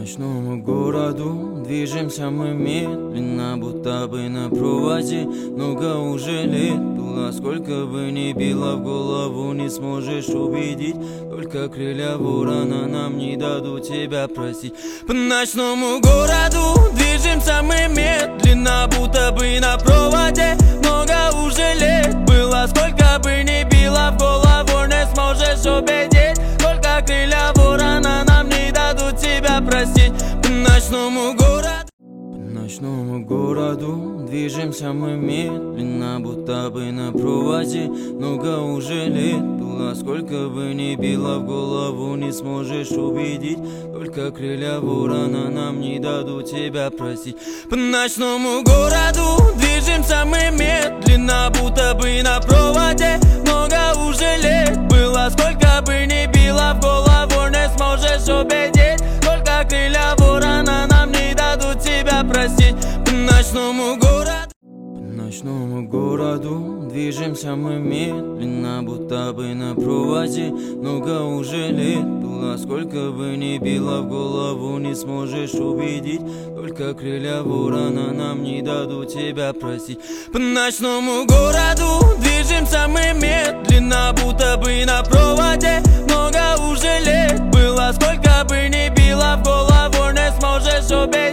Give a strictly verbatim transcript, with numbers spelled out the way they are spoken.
ночному городу движемся мы медленно, будто бы на проводе. Много уже лет было, сколько бы ни било в голову, не сможешь убедить. Только крылья ворона нам не дадут тебя простить. По ночному городу движемся мы медленно, будто бы на проводе. Много уже лет было, сколько бы ни било в голову, не сможешь убедить. Только крылья ворона нам не дадут тебя простить. По ночному городу По ночному городу движемся мы медленно, будто бы на проводе. Много уже лет было, сколько бы ни било в голову, не сможешь убедить. Только крылья ворона нам не дадут тебя простить. По ночному городу движемся мы медленно, будто бы на проводе. Много уже лет было, сколько бы ни било в голову, не сможешь убедить. Только крылья ворона нам не дадут тебя простить. По ночному городу По ночному городу движемся мы медленно, будто бы на проводе. Много уже лет было, сколько бы ни било в голову, не сможешь убедить. Только крылья ворона нам не дадут тебя простить. По ночному городу движемся мы медленно, будто бы на проводе. Много уже лет было, сколько бы ни било в голову, не сможешь убедить.